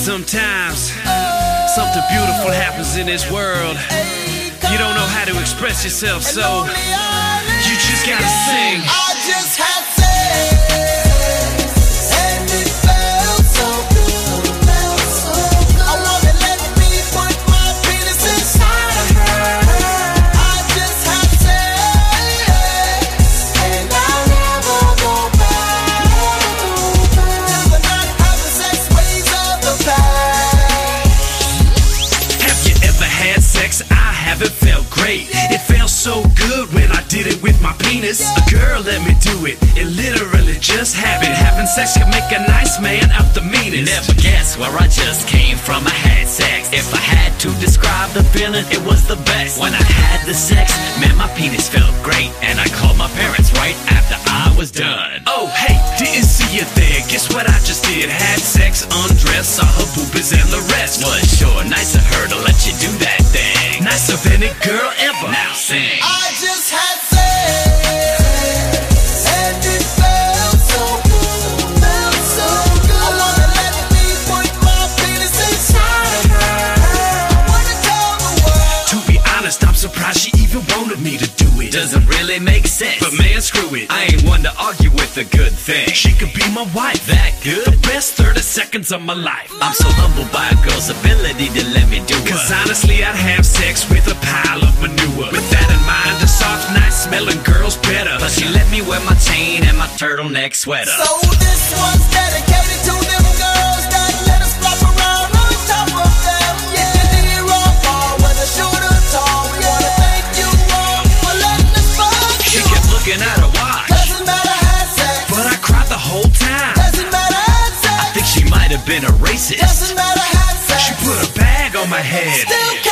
Sometimes something beautiful happens in this world. You don't know how to express yourself, so you just gotta sing. I just had sex, and it felt so good. I wanna let me put my penis inside of her. I just had sex, and I'll never go back. Till the not having sex ways of the past. Have you ever had sex? I haven't. Felt great. It felt so good when I did it with my penis. A girl let me do it. It literally just happened. Having sex can make a nice man out the meanest. Never guess where I just came from. I had sex. If I had to describe the feeling, it was the best. When I had the sex, man, my penis felt great. And I called my parents right after I was done. Oh, hey, didn't see you there. Guess what I just did? Had sex, undressed, saw her boobies and the rest. Was sure nice of her to let you do that thing. Nicer than any girl ever. Now sing. I just had sex, and it felt so good. I wanna let me put my penis inside of her. I wanna tell the world. To be honest, I'm surprised she even wanted me to do it. Doesn't really make sense, But man, screw it. I ain't one to argue with a good thing. She could be my wife. That good? The best 30 seconds of my life. I'm so humbled by a girl's ability to let me do it. Cause honestly, I'd have sex with a pile of manure. With that in mind, a soft, nice smelling girl's better. Plus she let me wear my chain and my turtleneck sweater. So this one's dedicated to them girls that let us flop around on top of them. Yeah, they rock all, whether short or tall. We wanna thank you all for letting us fuck She you. kept looking at her watch, Doesn't matter, had sex. But I cried the whole time. Doesn't matter, had sex. I think she might have been a racist. Doesn't matter, had sex. She put a bag on my head. Still